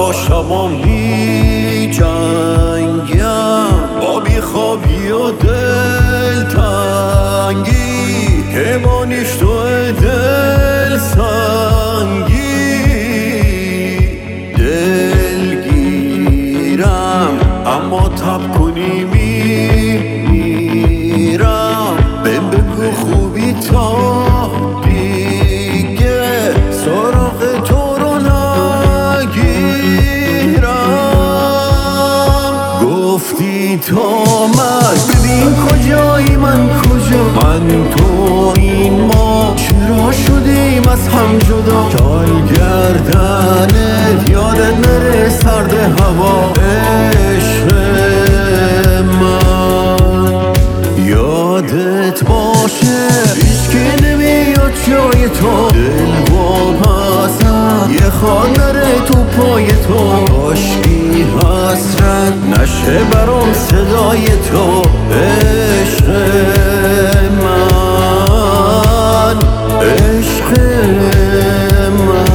با شبام می جنگم، با بیخوابی و دلتنگی، پیمانیش توی دل سنگی. دلگیرم اما تب کنی میرم، بهم بگو خوبی تا دیگه سراغ تو رو نگیرم. گفتی تا مرگ، ببین کجایی من کجا، من تو این ما چرا شدیم از هم جدا. چال گردنت یادت نره سرد هوا، عشق من یادت باشه هیچکی نمیاد جای تو. دل وابستم یه خار نره تو پای تو، کاشکی حسرت نشه برام صدای تو. عشق من، عشق من.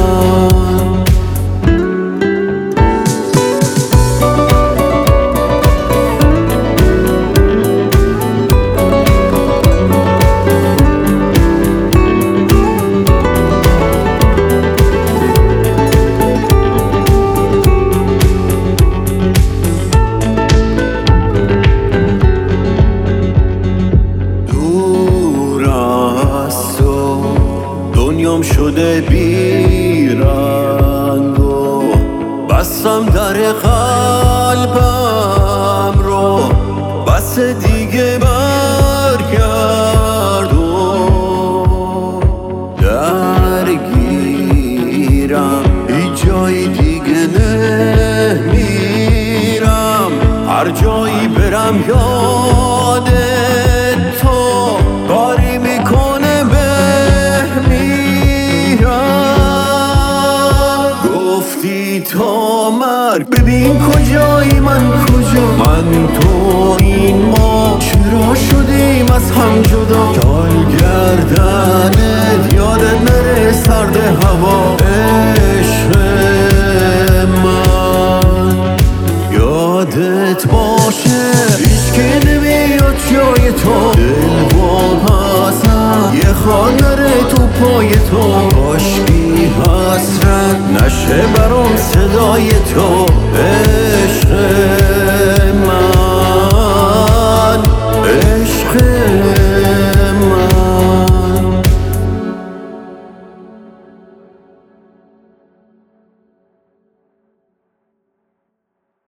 دنیام شده بیرنگ و بستم در قلبم رو، بس دیگه برگردم. درگیرم هیچ جایی دیگه نمیرم، هر جایی برم یادت تو کاری میکنه گفتی تا مرگ، ببین کجایی من کجا، من تو این ما چرا شدیم از هم جدا. چال گردنت یادت نره سرد هوا، عشق من یادت باشه هیچکی نمیاد جای تو. دل وابستم یه خار نره تو پای تو، کاشکی حسرت نشه برام صدای تو.